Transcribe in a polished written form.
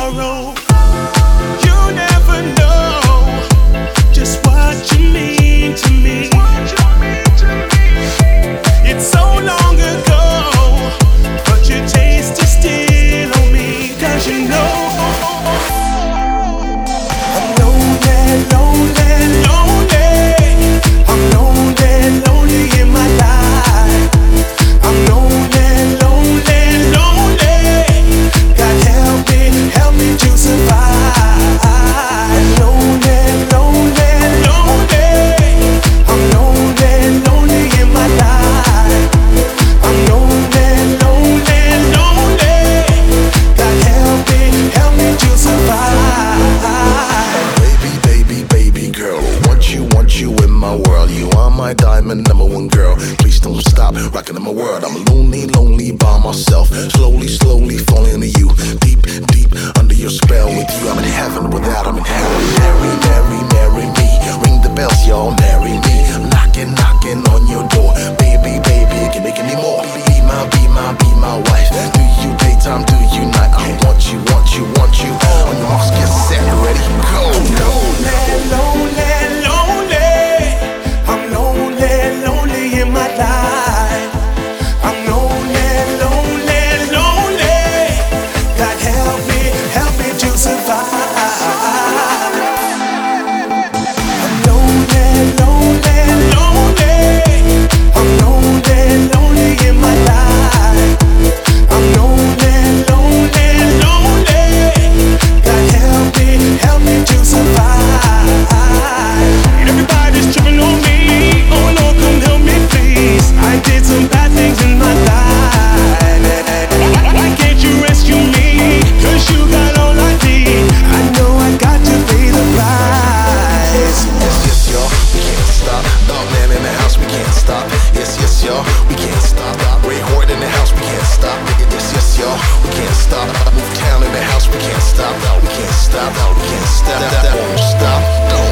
tomorrow. You never know just what you mean to me. It's so long ago, but your taste is still on me. 'Cause you know I'm lonely, lonely, lonely. I'm lonely, lonely in my life. I'm lonely, lonely, lonely. God help me to survive. Lonely, lonely, lonely. I'm lonely, lonely in my life. I'm lonely, lonely, lonely. God help me to survive. Baby, baby, baby girl, want you in my world. You are my diamond number one girl. Please don't stop rocking in my world. I'm lonely, lonely by myself. Slowly, slowly falling into you. Deep, deep under your spell. With you, I'm in heaven. Without, I'm in hell. Marry, marry, marry me. Ring the bells, y'all. Marry me. I'm knocking, knocking on your door. Baby, baby, you can make any more. Be my wife. Do you daytime? Do you night? I want you, want you, want you. On your marks, get set, ready, go. Lonely, lonely, lonely. I'm lonely, lonely in my life. I'm lonely, lonely, lonely. God help me to survive. I'm lonely, lonely, lonely. I'm lonely, lonely in my life. I'm lonely, lonely, lonely. God help me to survive. Everybody's tripping on me. Oh Lord, come help me please. I did some bad things in my life. Why can't you rescue me? 'Cause you got all I need. I know I got to pay the price. Yes, yes, y'all, we can't stop. Dog man in the house, we can't stop. Yes, yes, y'all, we can't stop. Ray Horde in the house, we can't stop. Yes, yes, y'all, we can't stop. Move town in the house, we can't stop. We can't stop. We can't stop. Won't stop.